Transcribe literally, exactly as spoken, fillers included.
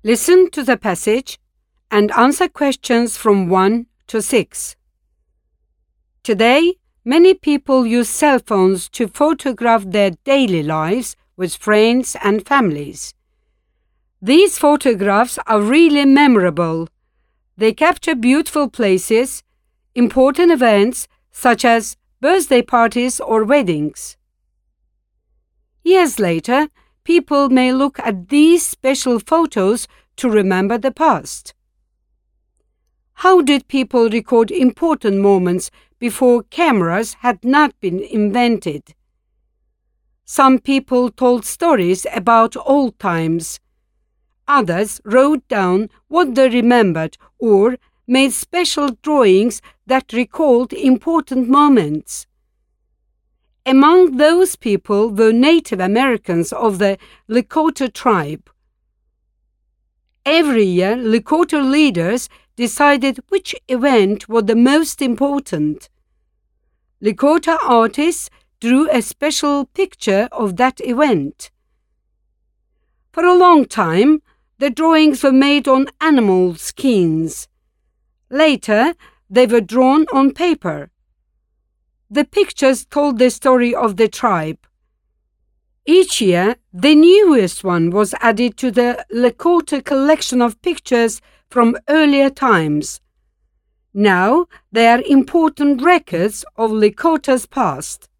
Listen to the passage and answer questions from one to six. Today, many people use cell phones to photograph their daily lives with friends and families. These photographs are really memorable. They capture beautiful places, important events such as birthday parties or weddings. Years later, people may look at these special photos to remember the past. How did people record important moments before cameras had not been invented? Some people told stories about old times. Others wrote down what they remembered or made special drawings that recalled important moments. Among those people were Native Americans of the Lakota tribe. Every year, Lakota leaders decided which event was the most important. Lakota artists drew a special picture of that event. For a long time, the drawings were made on animal skins. Later, they were drawn on paper. The pictures told the story of the tribe. Each year, the newest one was added to the Lakota collection of pictures from earlier times. Now, they are important records of Lakota's past.